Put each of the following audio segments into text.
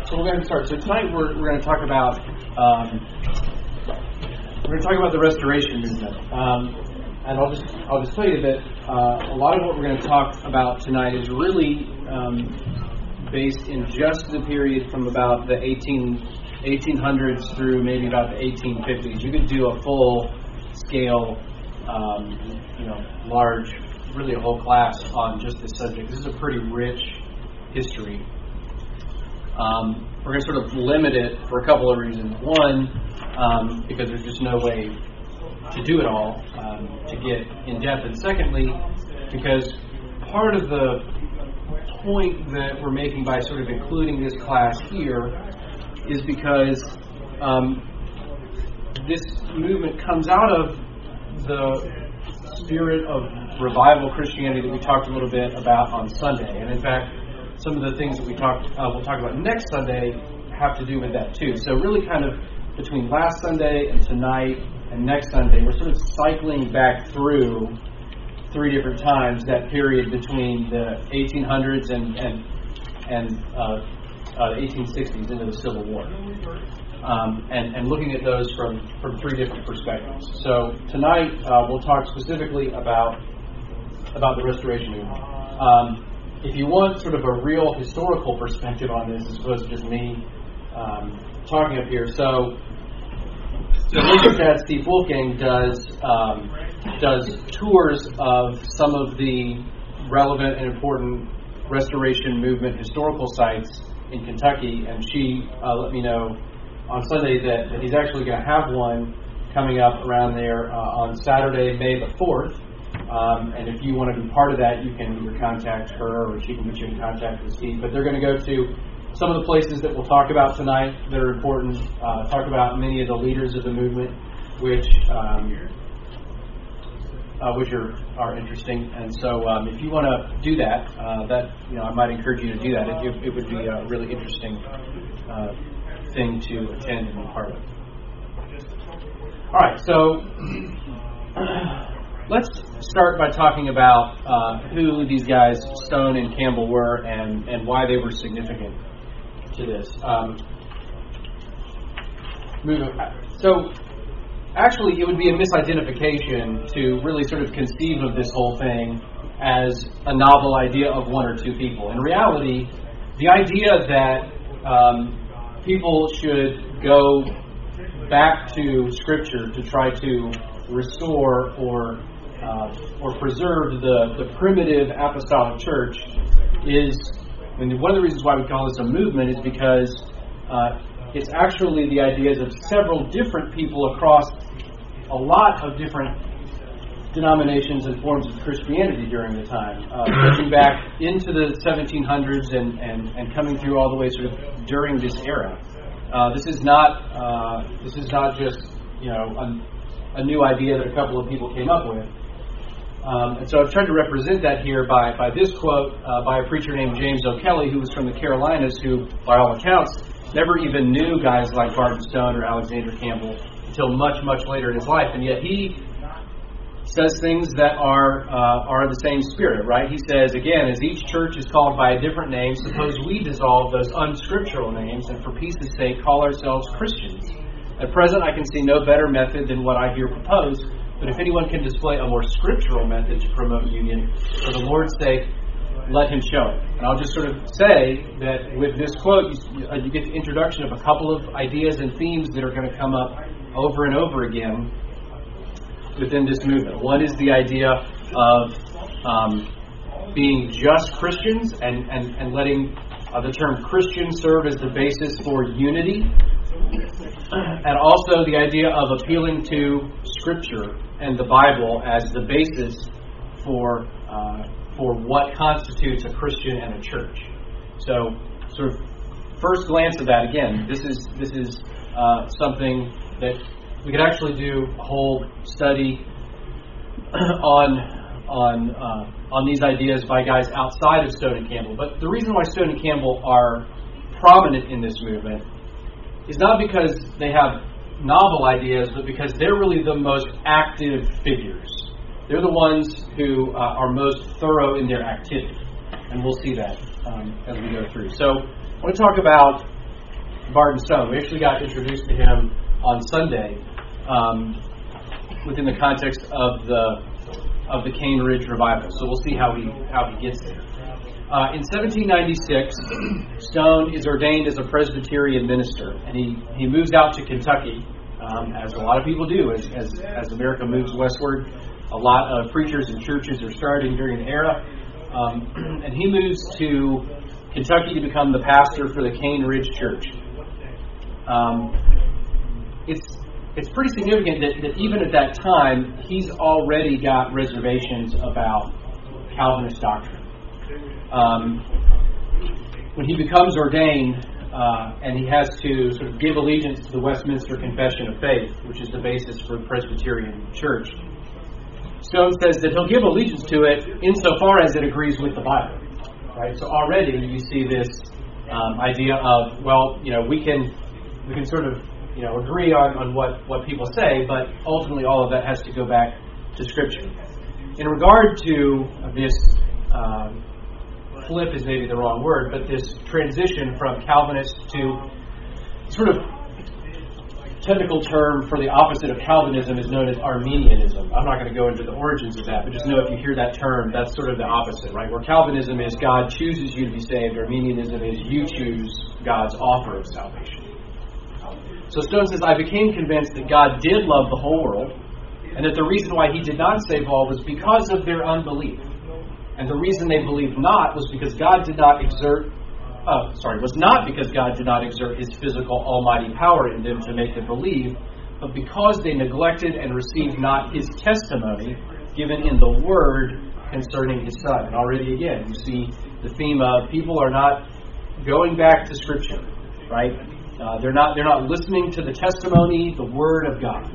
So we're going to start. So tonight we're going to talk about the Restoration movement, and I'll just tell you that a lot of what we're going to talk about tonight is really based in just the period from about the 1800s through maybe about the 1850s. You could do a full scale, large, really a whole class on just this subject. This is a pretty rich history. We're going to sort of limit it for a couple of reasons. One, because there's just no way to do it all, to get in depth. And secondly, because part of the point that we're making by sort of including this class here is because this movement comes out of the spirit of revival Christianity that we talked a little bit about on Sunday. And in fact, some of the things that we'll talk about next Sunday have to do with that too. So really kind of between last Sunday and tonight and next Sunday, we're sort of cycling back through three different times that period between the 1800s and the 1860s into the Civil War. And looking at those from three different perspectives. So tonight we'll talk specifically about the Restoration movement. If you want sort of a real historical perspective on this, as opposed to just me talking up here, so Mr. Dad Steve Wolfgang does tours of some of the relevant and important Restoration movement historical sites in Kentucky, and she let me know on Sunday that he's actually going to have one coming up around there on Saturday, May the 4th. And if you want to be part of that, you can either contact her or she can get you in contact with Steve. But they're going to go to some of the places that we'll talk about tonight that are important, talk about many of the leaders of the movement, which are interesting. And so if you want to do that, I might encourage you to do that. It would be a really interesting thing to attend and be part of. All right, so let's start by talking about who these guys, Stone and Campbell, were and why they were significant to this movement. So actually, it would be a misidentification to really sort of conceive of this whole thing as a novel idea of one or two people. In reality, the idea that people should go back to Scripture to try to restore or preserve the primitive apostolic church is, and one of the reasons why we call this a movement is because it's actually the ideas of several different people across a lot of different denominations and forms of Christianity during the time, pushing back into the 1700s and coming through all the way sort of during this era. This is not just a new idea that a couple of people came up with. And so I've tried to represent that here by this quote by a preacher named James O'Kelly, who was from the Carolinas, who, by all accounts, never even knew guys like Barton Stone or Alexander Campbell until much, much later in his life. And yet he says things that are the same spirit, right? He says, again, as each church is called by a different name, suppose we dissolve those unscriptural names and for peace's sake call ourselves Christians. At present, I can see no better method than what I here propose, but if anyone can display a more scriptural method to promote union, for the Lord's sake, let him show it. And I'll just sort of say that with this quote, you get the introduction of a couple of ideas and themes that are going to come up over and over again within this movement. One is the idea of being just Christians and letting the term Christian serve as the basis for unity. And also the idea of appealing to Scripture and the Bible as the basis for what constitutes a Christian and a church. So, sort of first glance at that, again, this is something that we could actually do a whole study on these ideas by guys outside of Stone and Campbell. But the reason why Stone and Campbell are prominent in this movement is not because they have novel ideas, but because they're really the most active figures. They're the ones who are most thorough in their activity. And we'll see that as we go through. So I want to talk about Barton Stone. We actually got introduced to him on Sunday within the context of the Cane Ridge revival. So we'll see how he gets there. In 1796, Stone is ordained as a Presbyterian minister, and he moves out to Kentucky, as a lot of people do as America moves westward. A lot of preachers and churches are starting during the era, and he moves to Kentucky to become the pastor for the Cane Ridge Church. It's pretty significant that even at that time, he's already got reservations about Calvinist doctrine. When he becomes ordained, and he has to sort of give allegiance to the Westminster Confession of Faith, which is the basis for the Presbyterian Church, Stone says that he'll give allegiance to it insofar as it agrees with the Bible. Right? So already you see this idea of, well, we can sort of agree on what people say, but ultimately all of that has to go back to Scripture. In regard to this flip is maybe the wrong word, but this transition from Calvinist to sort of technical term for the opposite of Calvinism is known as Arminianism. I'm not going to go into the origins of that, but just know if you hear that term, that's sort of the opposite, right? Where Calvinism is God chooses you to be saved, Arminianism is you choose God's offer of salvation. So Stone says, I became convinced that God did love the whole world, and that the reason why He did not save all was because of their unbelief. And the reason they believed not was because God did not was not because God did not exert His physical almighty power in them to make them believe, but because they neglected and received not His testimony given in the Word concerning His Son. And already again, you see the theme of people are not going back to Scripture, right? They're not listening to the testimony, the Word of God.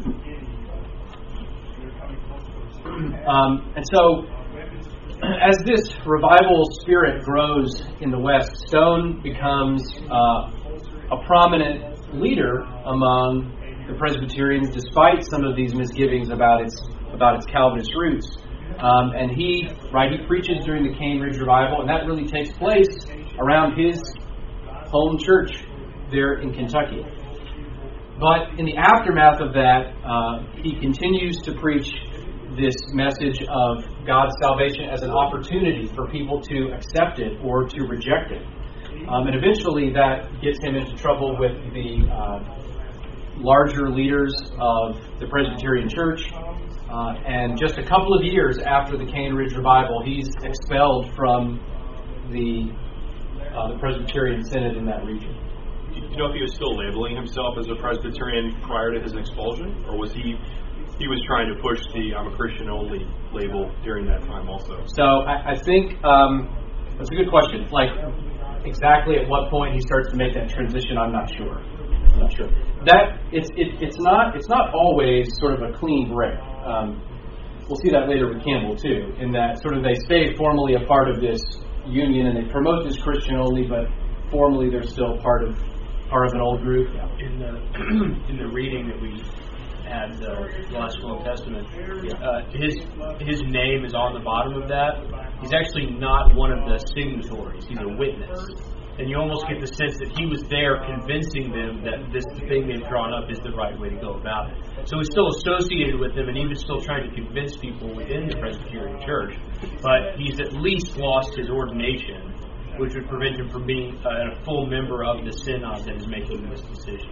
And so, as this revival spirit grows in the West, Stone becomes a prominent leader among the Presbyterians, despite some of these misgivings about its Calvinist roots. And he preaches during the Cane Ridge revival, and that really takes place around his home church there in Kentucky. But in the aftermath of that, he continues to preach this message of God's salvation as an opportunity for people to accept it or to reject it. And eventually that gets him into trouble with the larger leaders of the Presbyterian Church. And just a couple of years after the Cane Ridge revival, he's expelled from the Presbyterian Synod in that region. Do you know if he was still labeling himself as a Presbyterian prior to his expulsion? Or was he was trying to push the I'm a Christian only label during that time also? So I think that's a good question. Like exactly at what point he starts to make that transition, I'm not sure. That it's not always sort of a clean break. We'll see that later with Campbell too, in that sort of they stay formally a part of this union and they promote this Christian only, but formally they're still part of an old group. In the reading that we had the last Old Testament, his name is on the bottom of that. He's actually not one of the signatories. He's a witness. And you almost get the sense that he was there convincing them that this thing they've drawn up is the right way to go about it. So he's still associated with them, and he was still trying to convince people within the Presbyterian Church. But he's at least lost his ordination, which would prevent him from being a full member of the synod that is making this decision.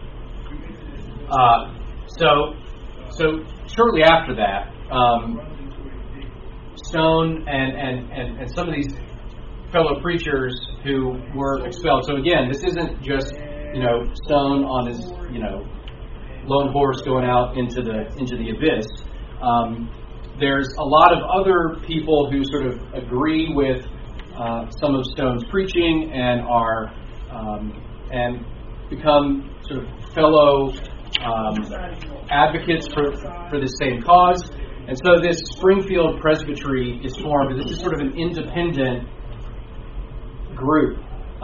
So shortly after that, Stone and some of these fellow preachers who were expelled. So again, this isn't just Stone on his lone horse going out into the abyss. There's a lot of other people who sort of agree with some of Stone's preaching and are and become sort of fellow advocates for the same cause. And so this Springfield Presbytery is formed. This is sort of an independent group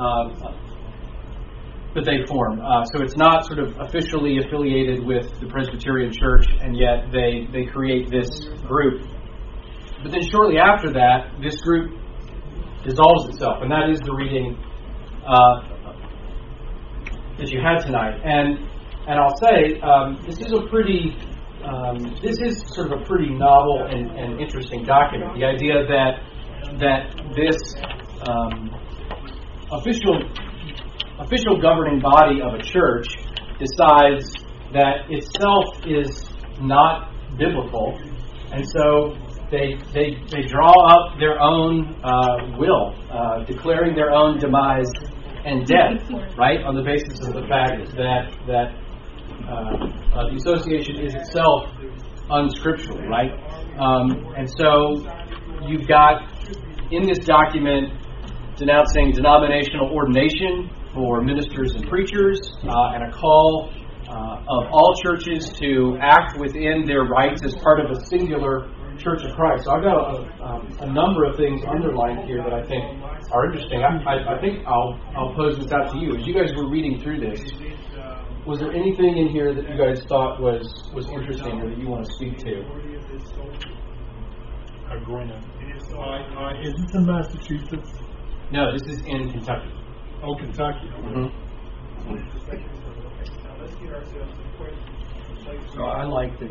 that they form. So it's not sort of officially affiliated with the Presbyterian Church, and yet they create this group. But then shortly after that, this group dissolves itself, and that is the reading that you had tonight. And I'll say this is sort of a pretty novel and interesting document. The idea that this official governing body of a church decides that itself is not biblical, and so they draw up their own will, declaring their own demise and death, right, on the basis of the fact that the association is itself unscriptural, right? And so you've got in this document denouncing denominational ordination for ministers and preachers, and a call of all churches to act within their rights as part of a singular Church of Christ. So I've got a number of things underlined here that I think are interesting. I think I'll pose this out to you. As you guys were reading through this, was there anything in here that you guys thought was interesting or that you want to speak to? Is this in Massachusetts? No, this is in Kentucky. Oh, Kentucky. Mm-hmm. So I like that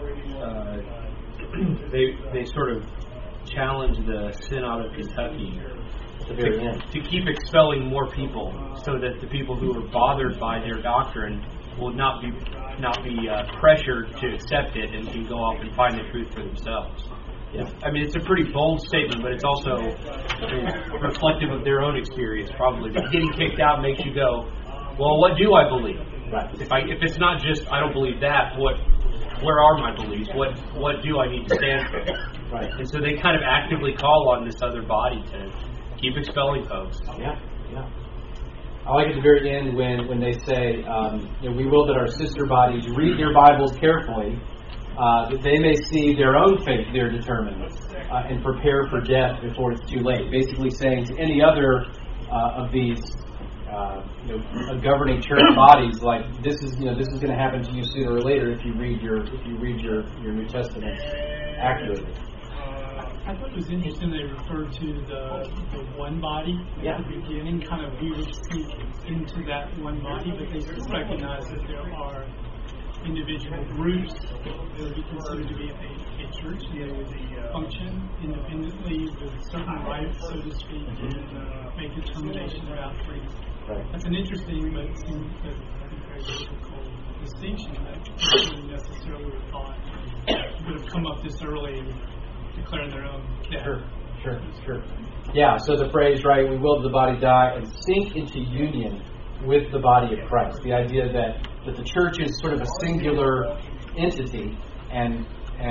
they sort of challenge the Synod of Kentucky At the very end. to keep expelling more people, so that the people who are bothered by their doctrine will not be pressured to accept it and can go off and find the truth for themselves. Yeah. I mean, it's a pretty bold statement, but it's also reflective of their own experience, probably. But getting kicked out makes you go, well, what do I believe? Right. If it's not just I don't believe that, where are my beliefs? What do I need to stand for? Right. And so they kind of actively call on this other body to keep expelling folks. Yeah. I like at the very end when they say, we will that our sister bodies read their Bibles carefully, that they may see their own fate there determined, and prepare for death before it's too late. Basically saying to any other of these governing church bodies, like this is going to happen to you sooner or later if you read your New Testament accurately. I thought it was interesting they referred to the one body at the beginning, kind of we would speak into that one body, but they still recognize that there are individual groups that would be considered to be a church, and they would function independently with certain rights, so to speak, and make determinations about freedom. Right. That's an interesting, but it seems a very difficult distinction that wouldn't necessarily have thought would have come up this early and declaring their own death. Sure. Yeah, so the phrase, right, we will that the body die and sink into union with the body of Christ. The idea that the church is sort of a singular entity, and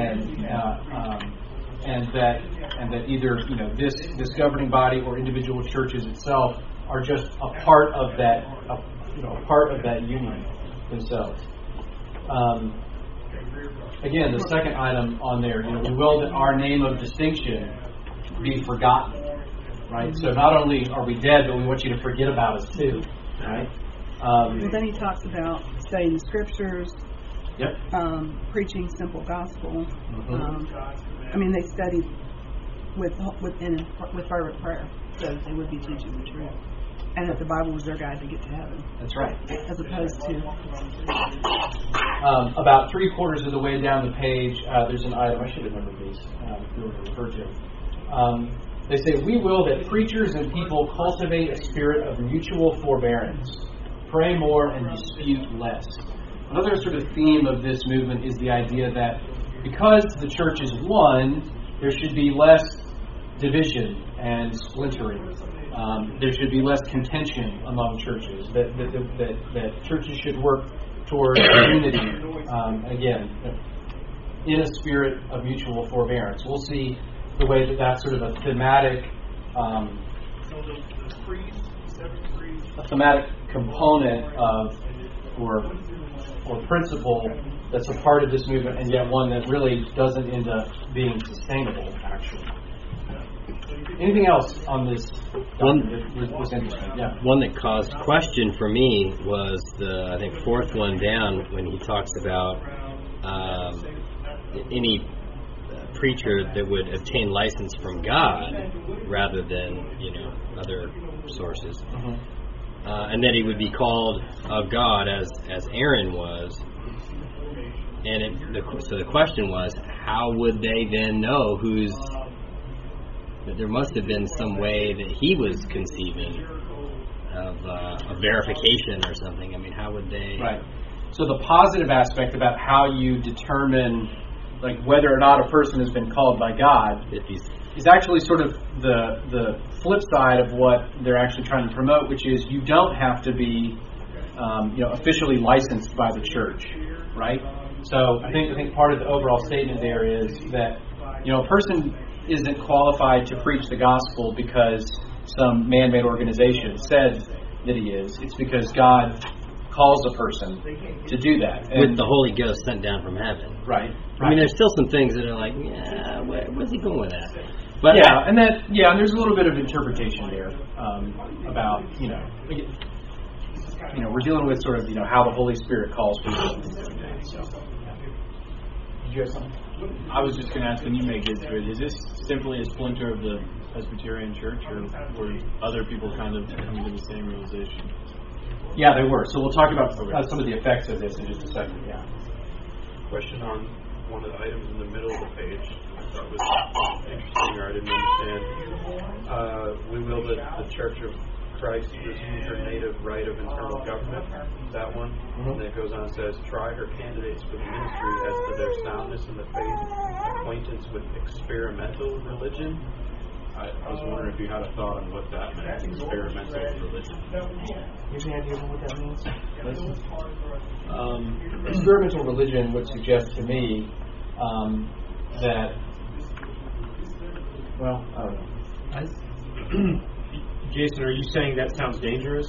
that either this governing body or individual churches itself are just a part of that union themselves. Again, the second item on there, we will that our name of distinction be forgotten, right? So not only are we dead, but we want you to forget about us too, right? Well, then he talks about studying the scriptures, preaching simple gospel. Mm-hmm. They studied with fervent prayer, so they would be teaching the truth, and that the Bible was their guide to get to heaven. That's right. As opposed to about 3/4 of the way down the page, there's an item. I should have remembered these. We were referred to. They say, we will that preachers and people cultivate a spirit of mutual forbearance, pray more and dispute less. Another sort of theme of this movement is the idea that because the church is one, there should be less division and splintering. There should be less contention among churches. That churches should work toward unity. Again, in a spirit of mutual forbearance. We'll see the way that's sort of a thematic, component of or principle that's a part of this movement, and yet one that really doesn't end up being sustainable, actually. Anything else on this that was interesting? Yeah. One that caused question for me was the, I think, fourth one down when he talks about any preacher that would obtain license from God rather than other sources. Mm-hmm. and that he would be called of God as Aaron was. And so the question was, how would they then know that there must have been some way that he was conceiving of a verification or something. I mean, how would they... Right. So the positive aspect about how you determine whether or not a person has been called by God is actually sort of the flip side of what they're actually trying to promote, which is you don't have to be officially licensed by the church, right? So I think part of the overall statement there is that a person isn't qualified to preach the gospel because some man-made organization said that he is. It's because God calls a person to do that. With the Holy Ghost sent down from heaven. Right. I mean, there's still some things that are like, where's he going with that? But and there's a little bit of interpretation there about, we're dealing with sort of, how the Holy Spirit calls people and things like that. So, Did you have something? I was just going to ask, when you make it to it, is this simply a splinter of the Presbyterian Church, or were other people kind of coming to the same realization? Yeah, they were. So we'll talk about some of the effects of this in just a second. Yeah. Question on one of the items in the middle of the page. I thought was interesting, or I didn't understand. We will that the Church of Christ resume her native right of internal government. That one. And then it goes on and says, try her candidates for the ministry as to their soundness in the faith, acquaintance with experimental religion. I was wondering if you had a thought on what that meant, experimental religion. Any idea what that means? Experimental religion would suggest to me that, well, I don't know. Jason, are you saying that sounds dangerous?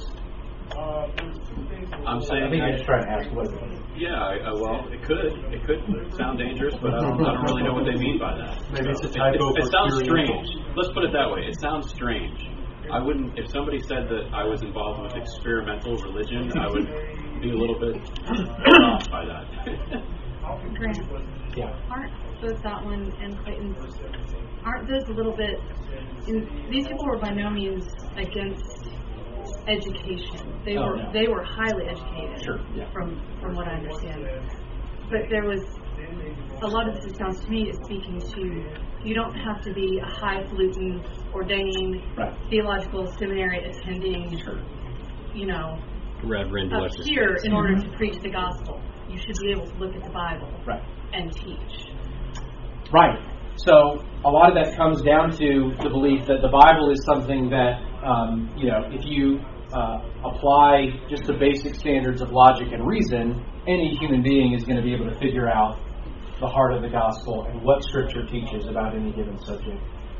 I'm saying, I think you're just trying to ask what it means. Yeah, well, it could sound dangerous, but I don't really know what they mean by that. Maybe it's a typo. It sounds strange. Let's put it that way. It sounds strange. I wouldn't. If somebody said that I was involved with experimental religion, I would be a little bit off by that. Grant, Yeah. aren't both that one and Clayton's, aren't those a little bit, these people were by no means against education. They were highly educated, Sure, yeah. from what I understand. But there was, a lot of this, it sounds to me, is speaking to, you don't have to be a highfalutin, ordained, Right. theological seminary attending, Reverend, up what's his here face? in order to preach the gospel. You should be able to look at the Bible Right. and teach. Right. So a lot of that comes down to the belief that the Bible is something that, if you apply just the basic standards of logic and reason, any human being is going to be able to figure out the heart of the gospel and what Scripture teaches about any given subject.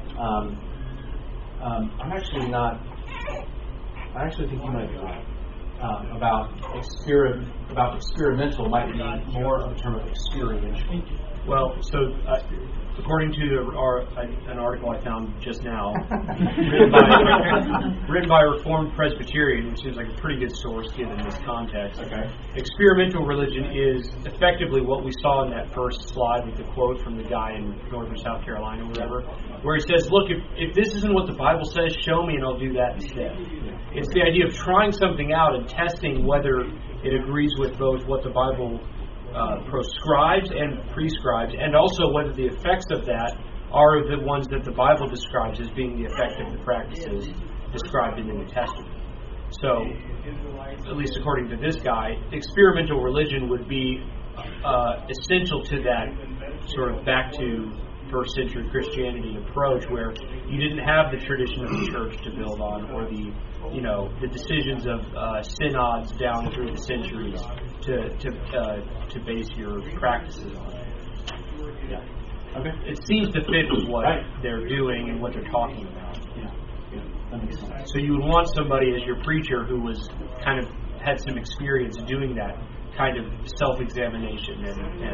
I'm actually not. I actually think you might be right about experimental might be more of a term of experiential. Well, so according to an article I found just now, written by a Reformed Presbyterian, which seems like a pretty good source given this context. Okay. Experimental religion is effectively what we saw in that first slide with the quote from the guy in Northern South Carolina or whatever, where he says, look, if this isn't what the Bible says, show me and I'll do that instead. It's the idea of trying something out and testing whether it agrees with both what the Bible proscribes and prescribes, and also whether the effects of that are the ones that the Bible describes as being the effect of the practices described in the New Testament. So, at least according to this guy, experimental religion would be essential to that sort of back to first century Christianity approach, where you didn't have the tradition of the church to build on, or the decisions of synods down through the centuries to base your practices on. Yeah. Okay. It seems to fit with what they're doing and what they're talking about. Yeah. That makes sense. So you would want somebody as your preacher who was kind of had some experience doing that kind of self-examination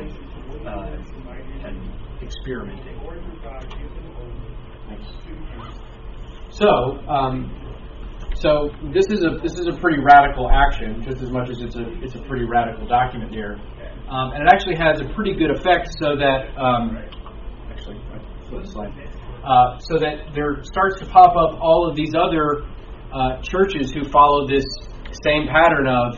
and experimenting. So this is a pretty radical action, just as much as it's a pretty radical document here, and it actually has a pretty good effect. So that so that there starts to pop up all of these other churches who follow this same pattern of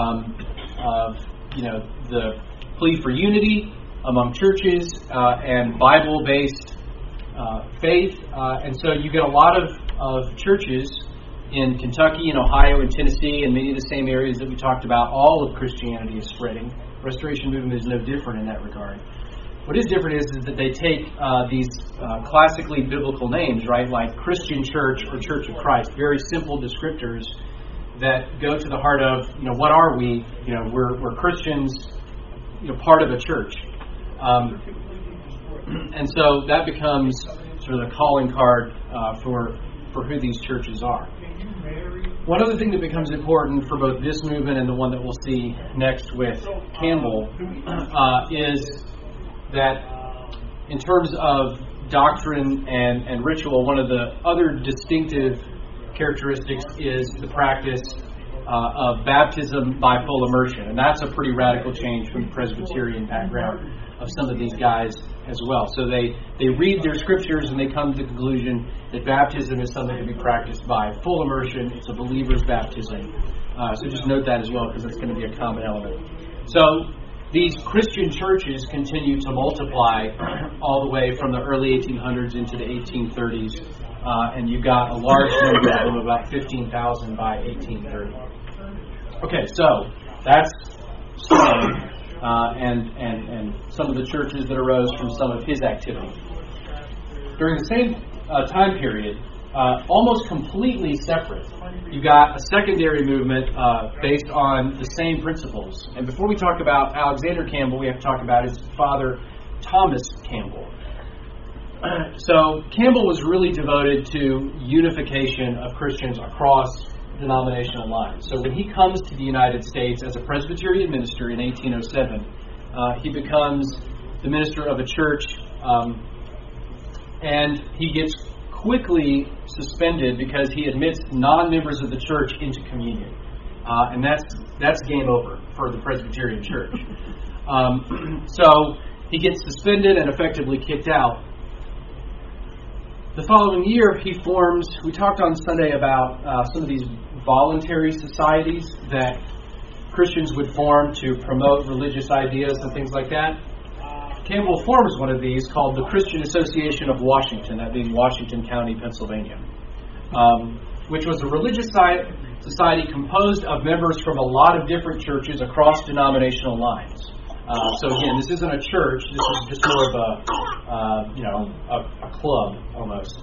the plea for unity among churches and Bible-based faith, and so you get a lot of churches in Kentucky and Ohio and Tennessee and many of the same areas that we talked about. All of Christianity is spreading. Restoration movement is no different in that regard. What is different is that they take these classically biblical names, right, like Christian Church or Church of Christ, very simple descriptors that go to the heart of, what are we? We're Christians, part of a church. And so that becomes sort of the calling card for who these churches are. One other thing that becomes important for both this movement and the one that we'll see next with Campbell is that in terms of doctrine and ritual, one of the other distinctive characteristics is the practice of baptism by full immersion. And that's a pretty radical change from the Presbyterian background of some of these guys as well. So they read their scriptures and they come to the conclusion that baptism is something to be practiced by full immersion. It's a believer's baptism. So just note that as well, because it's going to be a common element. So these Christian churches continue to multiply all the way from the early 1800s into the 1830s. And you got a large number of them, about 15,000 by 1830. Okay, so that's Stone and some of the churches that arose from some of his activity. During the same time period, almost completely separate, you got a secondary movement based on the same principles. And before we talk about Alexander Campbell, we have to talk about his father, Thomas Campbell. So Campbell was really devoted to unification of Christians across denominational lines. So when he comes to the United States as a Presbyterian minister in 1807, he becomes the minister of a church, and he gets quickly suspended because he admits non-members of the church into communion. And that's game over for the Presbyterian church. So he gets suspended and effectively kicked out. The following year, he forms, we talked on Sunday about some of these voluntary societies that Christians would form to promote religious ideas and things like that. Campbell forms one of these called the Christian Association of Washington, that being Washington County, Pennsylvania, which was a religious society composed of members from a lot of different churches across denominational lines. So again, this isn't a church. This is just more of a club almost.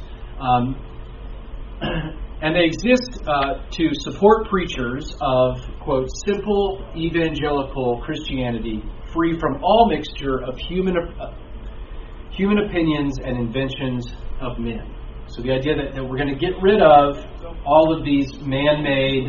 And they exist to support preachers of, quote, simple evangelical Christianity, free from all mixture of human opinions and inventions of men. So the idea that we're going to get rid of all of these man-made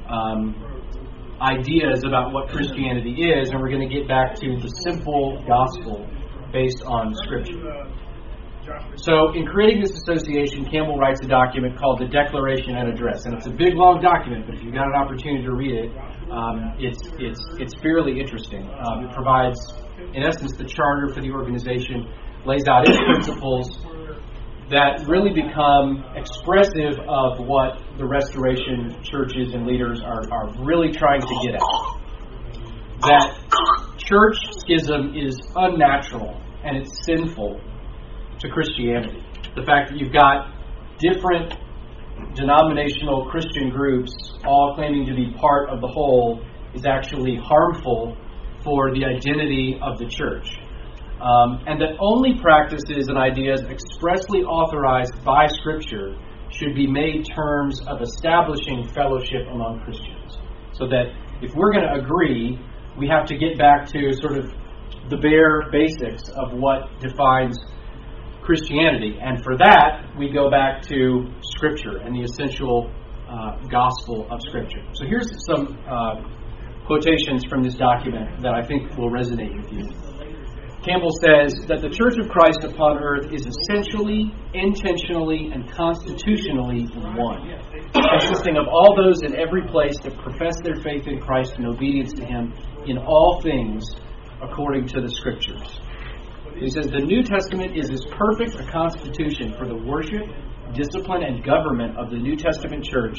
ideas about what Christianity is, and we're going to get back to the simple gospel based on Scripture. So in creating this association, Campbell writes a document called the Declaration and Address. And it's a big, long document, but if you've got an opportunity to read it, it's fairly interesting. It provides, in essence, the charter for the organization, lays out its principles that really become expressive of what the Restoration churches and leaders are really trying to get at. That church schism is unnatural and it's sinful to Christianity. The fact that you've got different denominational Christian groups all claiming to be part of the whole is actually harmful for the identity of the church. And that only practices and ideas expressly authorized by Scripture should be made terms of establishing fellowship among Christians. So that if we're going to agree, we have to get back to sort of the bare basics of what defines Christianity. And for that, we go back to Scripture and the essential gospel of Scripture. So here's some quotations from this document that I think will resonate with you. Campbell says that the Church of Christ upon earth is essentially, intentionally, and constitutionally one, consisting of all those in every place that profess their faith in Christ and obedience to Him in all things according to the Scriptures. He says the New Testament is as perfect a constitution for the worship, discipline, and government of the New Testament church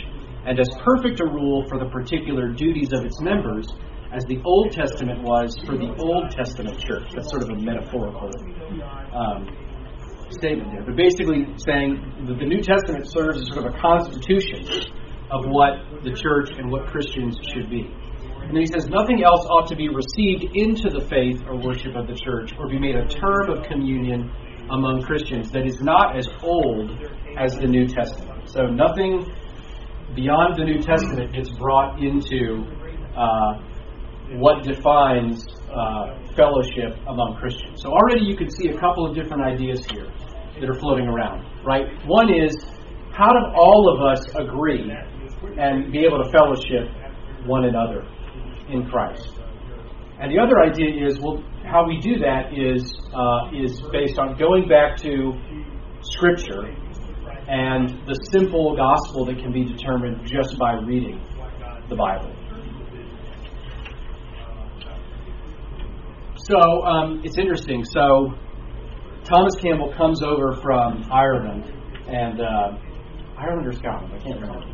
and as perfect a rule for the particular duties of its members as the Old Testament was for the Old Testament church. That's sort of a metaphorical statement there. But basically saying that the New Testament serves as sort of a constitution of what the church and what Christians should be. And then he says, nothing else ought to be received into the faith or worship of the church or be made a term of communion among Christians that is not as old as the New Testament. So nothing beyond the New Testament gets brought into what defines fellowship among Christians. So already you can see a couple of different ideas here that are floating around, right? One is, how do all of us agree and be able to fellowship one another in Christ? And the other idea is, well, how we do that is based on going back to Scripture and the simple gospel that can be determined just by reading the Bible. So it's interesting. So Thomas Campbell comes over from Ireland, and Ireland or Scotland? I can't remember.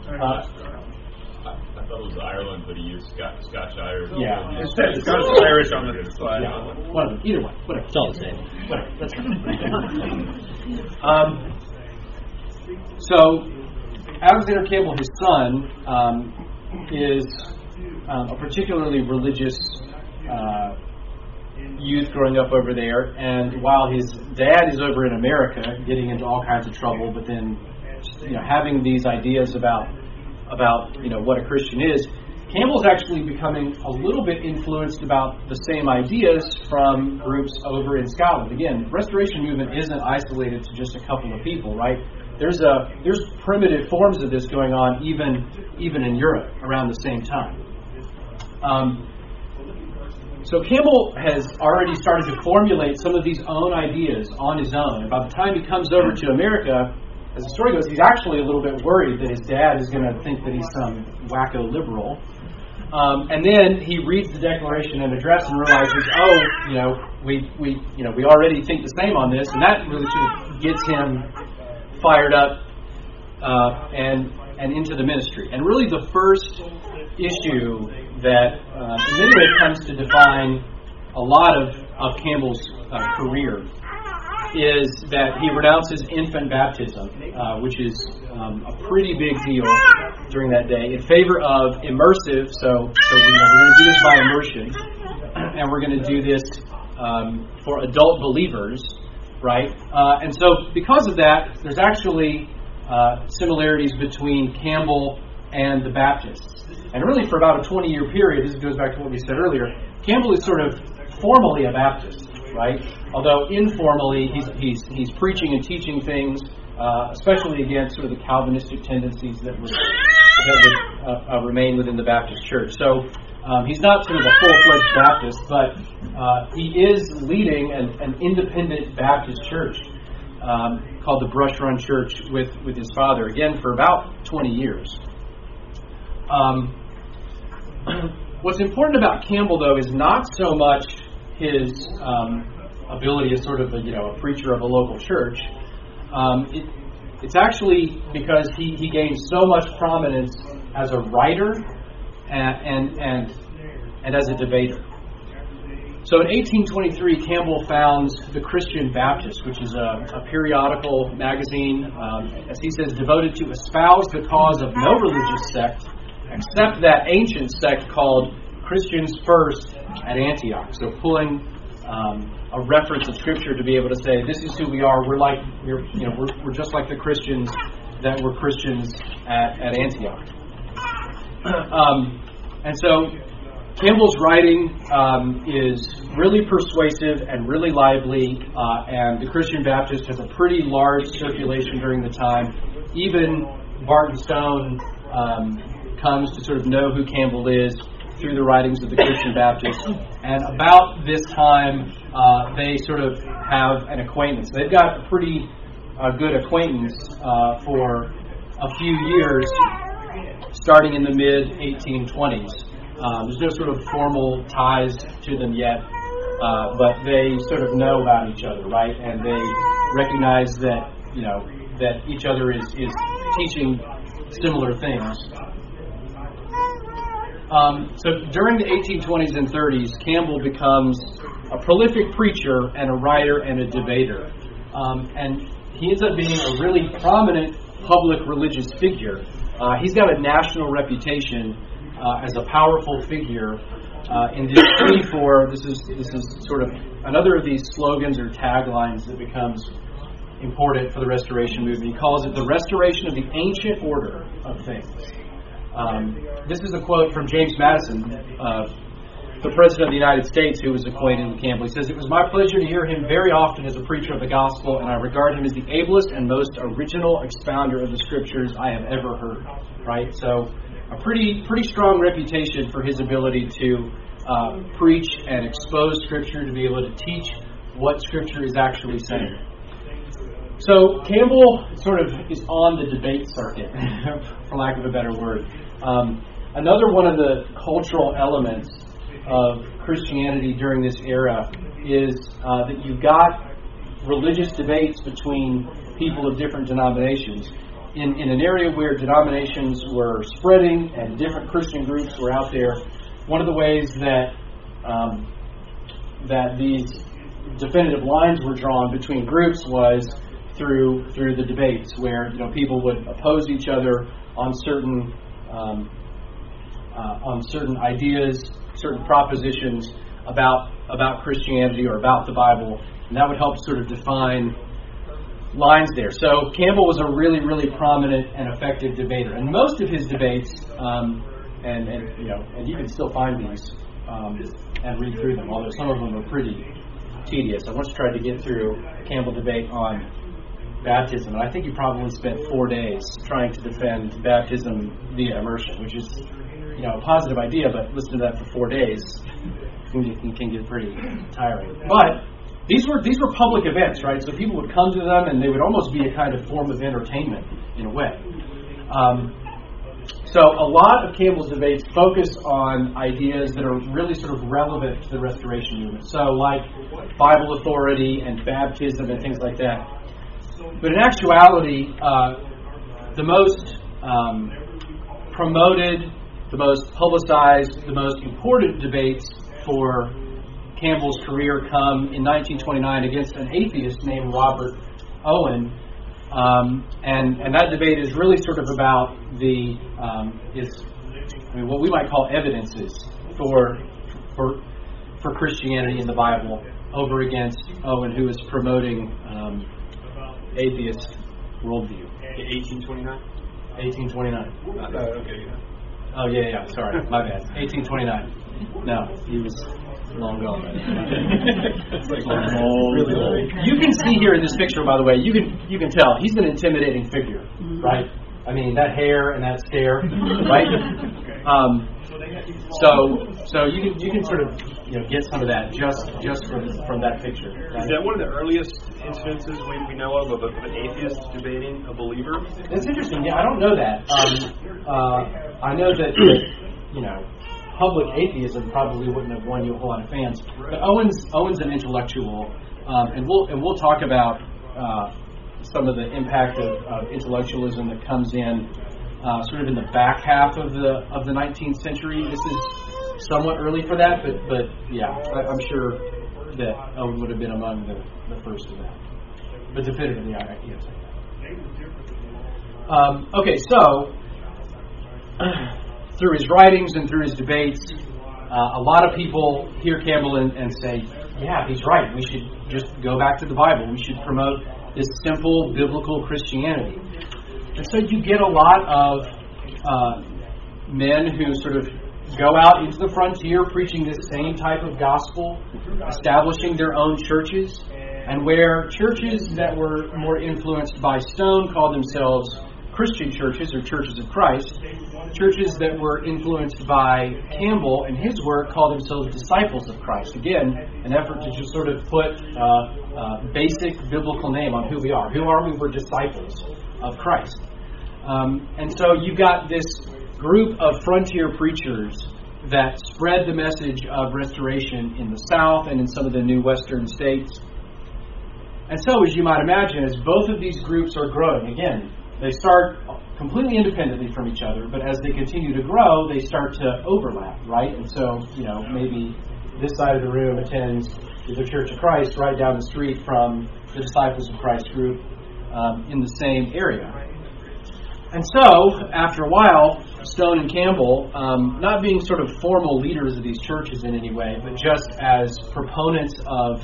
I thought it was Ireland, but he used Scotch-Irish. Yeah. It said Scotch-Irish on the slide. Yeah. One of them. Either one. Whatever. It's all the same. Whatever. That's fine. So Alexander Campbell, his son, is a particularly religious youth growing up over there. And while his dad is over in America getting into all kinds of trouble, but then having these ideas about what a Christian is, Campbell's actually becoming a little bit influenced about the same ideas from groups over in Scotland. Again, the Restoration movement isn't isolated to just a couple of people, right? There's primitive forms of this going on even in Europe around the same time. So Campbell has already started to formulate some of these own ideas on his own. And by the time he comes over to America, as the story goes, he's actually a little bit worried that his dad is going to think that he's some wacko liberal. And then he reads the Declaration and Address and realizes, we already think the same on this, and that really sort of gets him fired up and into the ministry. And really, the first issue that in many ways comes to define a lot of Campbell's career is that he renounces infant baptism, which is a pretty big deal during that day, in favor of immersive. So we're going to do this by immersion, and we're going to do this for adult believers, right? And so because of that, there's actually similarities between Campbell and the Baptists. And really for about a 20-year period, this goes back to what we said earlier, Campbell is sort of formally a Baptist, right? Although informally, he's preaching and teaching things, especially against sort of the Calvinistic tendencies that would remain within the Baptist church. So he's not sort of a full-fledged Baptist, but he is leading an independent Baptist church called the Brush Run Church with his father, again, for about 20 years. What's important about Campbell, though, is not so much his ability as sort of a preacher of a local church. It's actually because he gained so much prominence as a writer and as a debater. So in 1823, Campbell founds the Christian Baptist, which is a periodical magazine, as he says, devoted to espouse the cause of no religious sect except that ancient sect called Christians First at Antioch. So pulling a reference of Scripture to be able to say, this is who we are. We're just like the Christians that were Christians at Antioch. And so Campbell's writing is really persuasive and really lively, and the Christian Baptist has a pretty large circulation during the time. Even Barton Stone comes to sort of know who Campbell is through the writings of the Christian Baptist. And about this time, they sort of have an acquaintance. They've got a pretty good acquaintance for a few years, starting in the mid-1820s. There's no sort of formal ties to them yet, but they sort of know about each other, right? And they recognize that, that each other is teaching similar things. So during the 1820s and 30s, Campbell becomes a prolific preacher and a writer and a debater. And he ends up being a really prominent public religious figure. He's got a national reputation as a powerful figure in this plea for, this is sort of another of these slogans or taglines that becomes important for the Restoration movement. He calls it the restoration of the ancient order of things. This is a quote from James Madison, the President of the United States, who was acquainted with Campbell. He says, "It was my pleasure to hear him very often as a preacher of the gospel, and I regard him as the ablest and most original expounder of the scriptures I have ever heard." Right? So, a pretty strong reputation for his ability to preach and expose scripture, to be able to teach what scripture is actually saying. So Campbell sort of is on the debate circuit, for lack of a better word. Another one of the cultural elements of Christianity during this era is that you've got religious debates between people of different denominations. In an area where denominations were spreading and different Christian groups were out there, one of the ways that that these definitive lines were drawn between groups was through the debates, where people would oppose each other on certain ideas, certain propositions about Christianity or about the Bible, and that would help sort of define lines there. So Campbell was a really, really prominent and effective debater, and most of his debates, and you can still find these and read through them, although some of them are pretty tedious. I once tried to get through a Campbell debate on baptism, and I think he probably spent 4 days trying to defend baptism via immersion, which is a positive idea, but listen to that for 4 days can get pretty tiring. But these were public events, right? So people would come to them, and they would almost be a kind of form of entertainment in a way. So a lot of Campbell's debates focus on ideas that are really sort of relevant to the Restoration movement. So like Bible authority and baptism and things like that. But in actuality, the most promoted, the most publicized, the most important debates for Campbell's career come in 1929 against an atheist named Robert Owen. And that debate is really sort of about what we might call evidences for Christianity in the Bible over against Owen, who is promoting atheist worldview. 1829? 1829. Okay. Oh, yeah, sorry. My bad. 1829. No, he was long gone. Really old. You can see here in this picture, by the way, you can tell he's an intimidating figure, right? I mean, that hair and that stare, right? So you can sort of get some of that just from that picture. Right? Is that one of the earliest instances we know of an atheist debating a believer? It's interesting. Yeah, I don't know that. I know that public atheism probably wouldn't have won you a whole lot of fans. But Owen's an intellectual, and we'll talk about some of the impact of intellectualism that comes in sort of in the back half of the 19th century. This is somewhat early for that, but yeah, I'm sure that Owen would have been among the first of that. But definitively, I can't say that. Okay, so through his writings and through his debates, a lot of people hear Campbell and say, yeah, he's right. We should just go back to the Bible. We should promote this simple biblical Christianity. And so you get a lot of men who sort of go out into the frontier preaching this same type of gospel, establishing their own churches, and where churches that were more influenced by Stone called themselves Christian churches or churches of Christ, churches that were influenced by Campbell and his work called themselves disciples of Christ. Again, an effort to just sort of put a basic biblical name on who we are. Who are we? We're disciples of Christ. And so you've got this group of frontier preachers that spread the message of restoration in the South and in some of the new Western states. And so, as you might imagine, as both of these groups are growing, again, They start completely independently from each other, but as they continue to grow, they start to overlap, right? And so, maybe this side of the room attends the Church of Christ right down the street from the Disciples of Christ group in the same area. And so, after a while, Stone and Campbell, not being sort of formal leaders of these churches in any way, but just as proponents of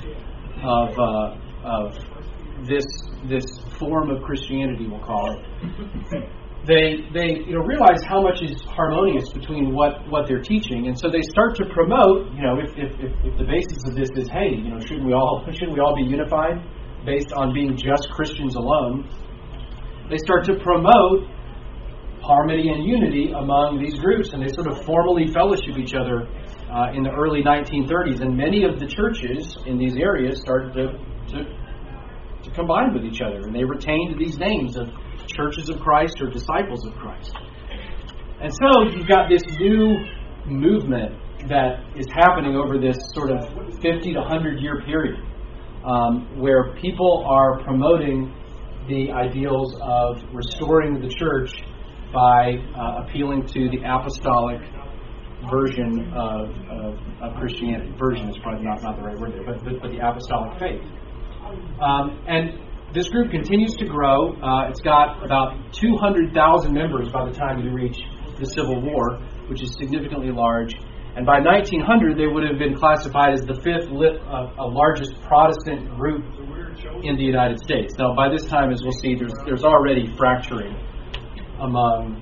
this form of Christianity, we'll call it, they realize how much is harmonious between what they're teaching, and so they start to promote. If the basis of this is, hey, shouldn't we all be unified based on being just Christians alone? They start to promote harmony and unity among these groups, and they sort of formally fellowship each other in the early 1930s. And many of the churches in these areas started to combine with each other, and they retained these names of Churches of Christ or Disciples of Christ. And so you've got this new movement that is happening over this sort of 50 to 100 year period, where people are promoting the ideals of restoring the church by appealing to the apostolic version of Christianity. Version is probably not the right word there, but the apostolic faith. And this group continues to grow. It's got about 200,000 members by the time you reach the Civil War, which is significantly large. And by 1900, they would have been classified as the fifth largest Protestant group in the United States. Now, by this time, as we'll see, there's already fracturing among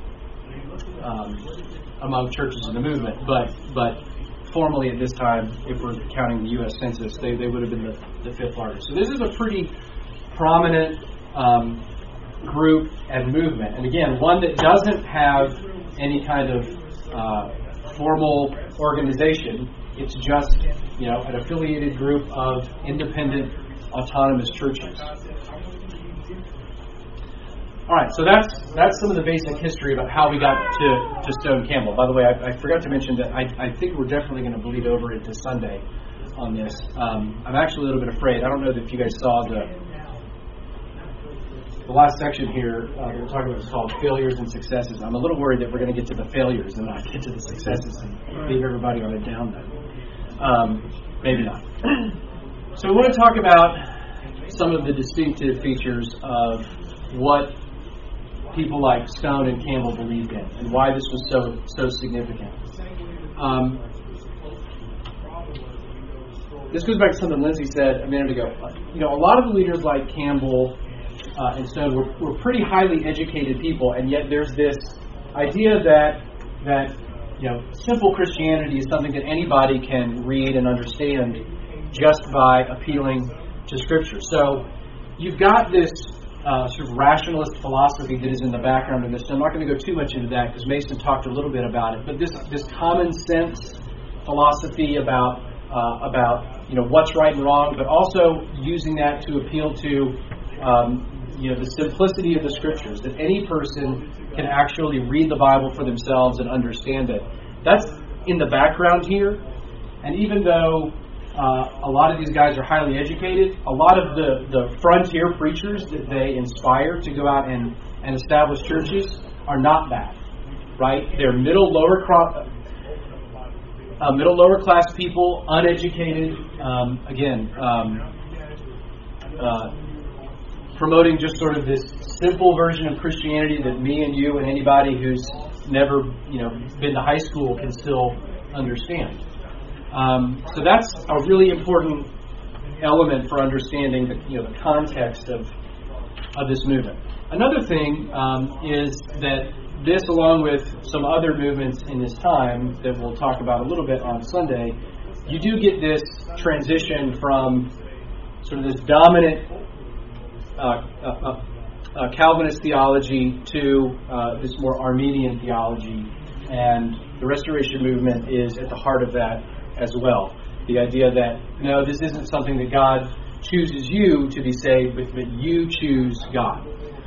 churches in the movement. But formally at this time, if we're counting the U.S. Census, they would have been the fifth largest. So this is a pretty prominent group and movement. And again, one that doesn't have any kind of formal organization. It's just, an affiliated group of independent, autonomous churches. All right, so that's some of the basic history about how we got to Stone Campbell. By the way, I forgot to mention that I think we're definitely going to bleed over into Sunday on this. I'm actually a little bit afraid. I don't know if you guys saw the last section here that we're talking about is called Failures and Successes. I'm a little worried that we're going to get to the failures and not get to the successes and leave everybody on a down note. Maybe not. So we want to talk about some of the distinctive features of what people like Stone and Campbell believed in and why this was so significant. This goes back to something Lindsay said a minute ago. A lot of the leaders like Campbell and Stone were pretty highly educated people, and yet there's this idea that simple Christianity is something that anybody can read and understand just by appealing to Scripture. So you've got this sort of rationalist philosophy that is in the background of this. So I'm not going to go too much into that because Mason talked a little bit about it. But this common sense philosophy about what's right and wrong, but also using that to appeal to the simplicity of the Scriptures, that any person can actually read the Bible for themselves and understand it. That's in the background here. And even though a lot of these guys are highly educated, a lot of the frontier preachers that they inspire to go out and establish churches are not that, right? They're middle lower class people, uneducated, promoting just sort of this simple version of Christianity that me and you and anybody who's never been to high school can still understand. So that's a really important element for understanding the context of this movement. Another thing is that this, along with some other movements in this time that we'll talk about a little bit on Sunday, you do get this transition from sort of this dominant Calvinist theology to this more Arminian theology, and the Restoration movement is at the heart of that as well. The idea that, no, this isn't something that God chooses you to be saved, but you choose God.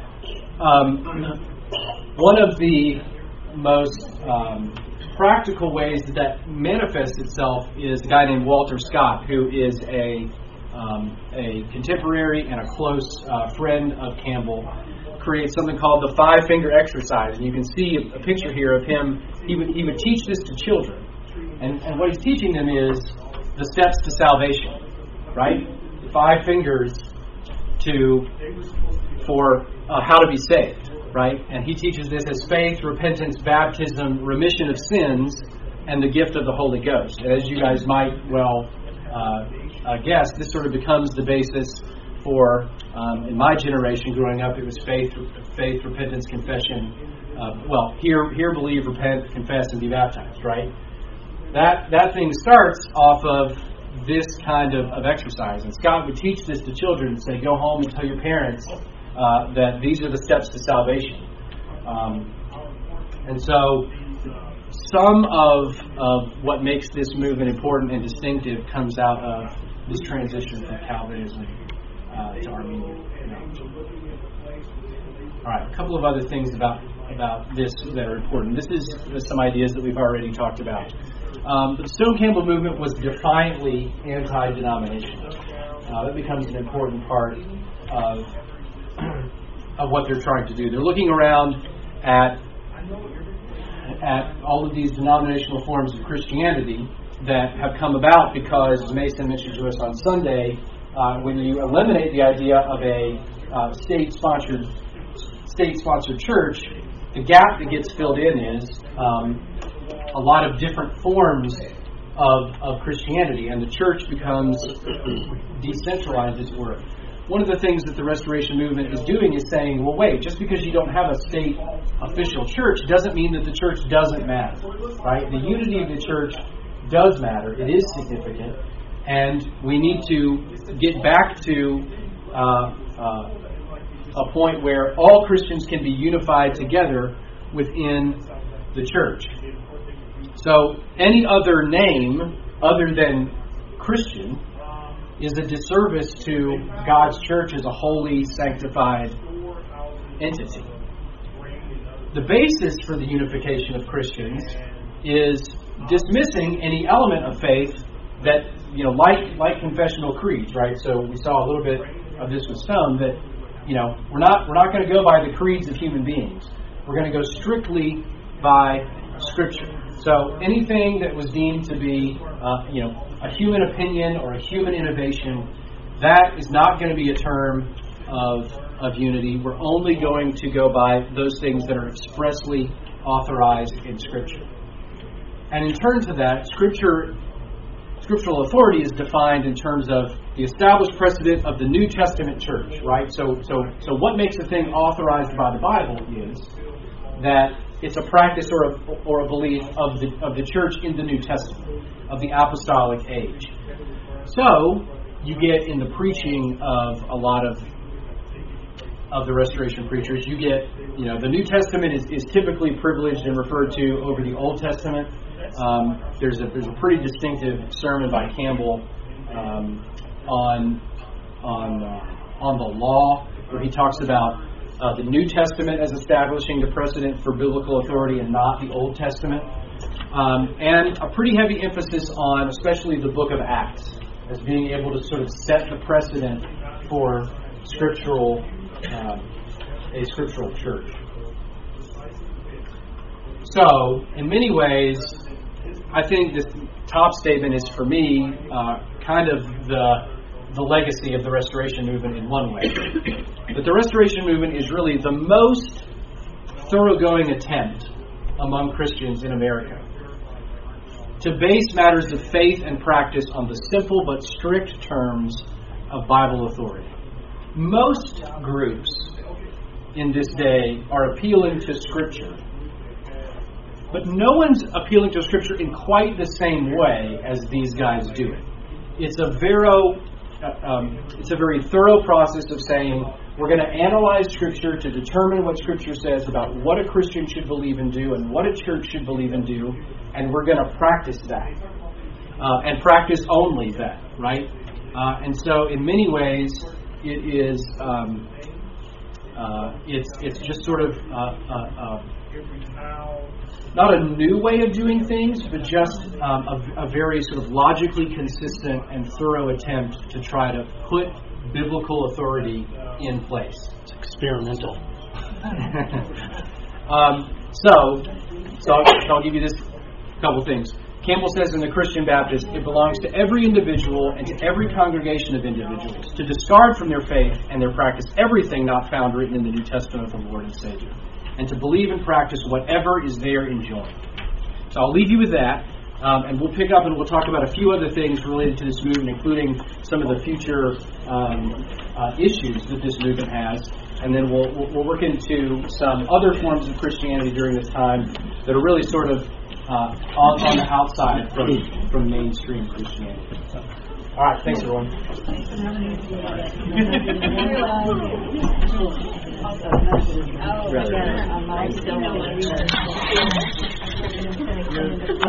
One of the most practical ways that manifests itself is a guy named Walter Scott, who is a contemporary and a close friend of Campbell, create something called the 5-finger exercise. And you can see a picture here of him. He would teach this to children. And what he's teaching them is the steps to salvation, right? 5 fingers for how to be saved, right? And he teaches this as faith, repentance, baptism, remission of sins, and the gift of the Holy Ghost. As you guys might well guess, this sort of becomes the basis for, in my generation growing up, it was faith, repentance, confession. Hear, believe, repent, confess, and be baptized, right? That thing starts off of this kind of exercise. And Scott would teach this to children and say, go home and tell your parents that these are the steps to salvation. And so some of what makes this movement important and distinctive comes out of this transition from Calvinism to Arminian. All right, a couple of other things about this that are important. This is some ideas that we've already talked about. The Stone Campbell movement was defiantly anti-denominational. That becomes an important part of what they're trying to do. They're looking around at all of these denominational forms of Christianity that have come about because, as Mason mentioned to us on Sunday, when you eliminate the idea of a state-sponsored church, the gap that gets filled in is a lot of different forms of Christianity, and the church becomes decentralized, as it were. One of the things that the Restoration Movement is doing is saying, well, wait, just because you don't have a state official church doesn't mean that the church doesn't matter, right? The unity of the church does matter. It is significant, and we need to get back to a point where all Christians can be unified together within the church. So any other name other than Christian is a disservice to God's church as a holy, sanctified entity. The basis for the unification of Christians is dismissing any element of faith that, like confessional creeds, right? So we saw a little bit of this with Stone, that, we're not going to go by the creeds of human beings. We're going to go strictly by Scripture. So anything that was deemed to be, a human opinion or a human innovation, that is not going to be a term of unity. We're only going to go by those things that are expressly authorized in Scripture. And in terms of that, scriptural authority is defined in terms of the established precedent of the New Testament church, right? So what makes a thing authorized by the Bible is that it's a practice or a belief of the church in the New Testament, of the apostolic age. So you get in the preaching of a lot of the Restoration preachers, you get, the New Testament is typically privileged and referred to over the Old Testament. There's a pretty distinctive sermon by Campbell on the law, where he talks about the New Testament as establishing the precedent for biblical authority and not the Old Testament. And a pretty heavy emphasis on especially the book of Acts as being able to sort of set the precedent for a scriptural church. So, in many ways, I think this top statement is, for me, kind of the legacy of the Restoration Movement in one way. But the Restoration Movement is really the most thoroughgoing attempt among Christians in America to base matters of faith and practice on the simple but strict terms of Bible authority. Most groups in this day are appealing to Scripture, but no one's appealing to Scripture in quite the same way as these guys do it. It's a very thorough process of saying, we're going to analyze Scripture to determine what Scripture says about what a Christian should believe and do and what a church should believe and do, and we're going to practice that. And practice only that, right? And so in many ways, it is it's just sort of not a new way of doing things, but just a very sort of logically consistent and thorough attempt to try to put biblical authority in place. It's experimental. So I'll give you this couple things. Campbell says in the Christian Baptist, it belongs to every individual and to every congregation of individuals to discard from their faith and their practice everything not found written in the New Testament of the Lord and Savior, and to believe and practice whatever is there enjoined. So I'll leave you with that, and we'll pick up and we'll talk about a few other things related to this movement, including some of the future issues that this movement has. And then we'll look into some other forms of Christianity during this time that are really sort of on the outside from mainstream Christianity. So, all right, thanks everyone. Rather